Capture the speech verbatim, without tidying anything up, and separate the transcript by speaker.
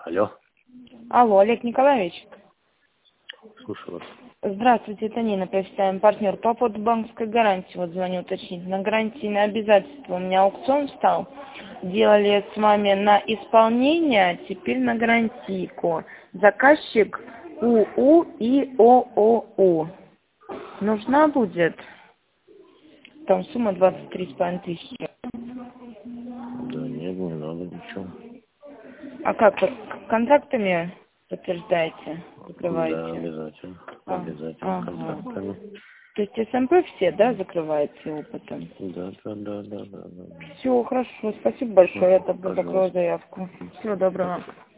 Speaker 1: Алло.
Speaker 2: Алло, Олег Николаевич.
Speaker 1: Слушаю вас.
Speaker 2: Здравствуйте, это Нина, профессиональный партнер по поводу банковской гарантии. Вот звоню уточнить. На гарантийное обязательство у меня аукцион встал. Делали с вами на исполнение, теперь на гарантийку. Заказчик УУ и ООУ. Нужна будет? Там сумма двадцать три с половиной тысячи.
Speaker 1: Да нет, не надо ничего.
Speaker 2: А как, вы контрактами подтверждаете, закрываете?
Speaker 1: Да, обязательно.
Speaker 2: А,
Speaker 1: Обязательно
Speaker 2: ага.
Speaker 1: контрактами.
Speaker 2: То есть СМП все, да, закрываете опытом?
Speaker 1: Да, да, да, да, да, да.
Speaker 2: Все, хорошо, спасибо большое, я тогда
Speaker 1: Пожалуйста.
Speaker 2: закрою заявку. Всего доброго.